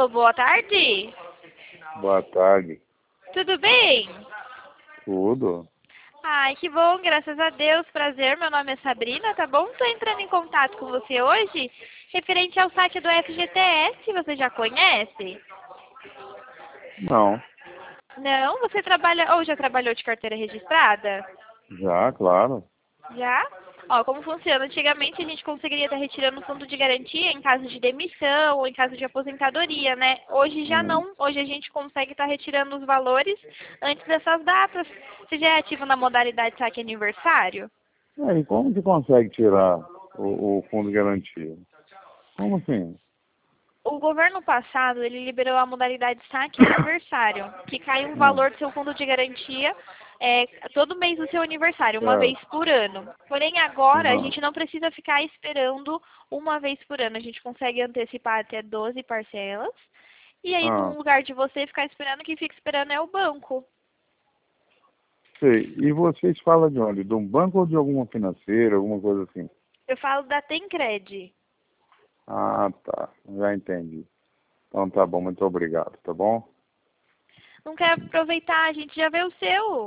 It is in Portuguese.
Alô, boa tarde. Boa tarde. Tudo bem? Tudo? Ai, que bom, graças a Deus. Prazer, meu nome é Sabrina, tá bom? Tô entrando em contato com você hoje, referente ao site do FGTS, você já conhece? Não. Não? Você trabalha ou já trabalhou de carteira registrada? Já, claro. Já? Ó, como funciona? Antigamente a gente conseguiria estar retirando o fundo de garantia em caso de demissão ou em caso de aposentadoria, né? Hoje já Hum. não. Hoje a gente consegue estar retirando os valores antes dessas datas. Você já é ativo na modalidade saque aniversário? E como que consegue tirar o fundo de garantia? Como assim? O governo passado, ele liberou a modalidade saque aniversário, que cai um Hum. valor do seu fundo de garantia todo mês do seu aniversário, uma vez Certo. por ano. Porém, agora a Aham. gente não precisa ficar esperando uma vez por ano. A gente consegue antecipar até 12 parcelas. E aí, no Ah, lugar de você ficar esperando, quem fica esperando é o banco. sei. E vocês falam de onde? De um banco ou de alguma financeira, alguma coisa assim? Eu falo da Tencred. Ah, tá. Já entendi. Então tá bom, muito obrigado, tá bom? Não quer aproveitar? A gente já vê o seu.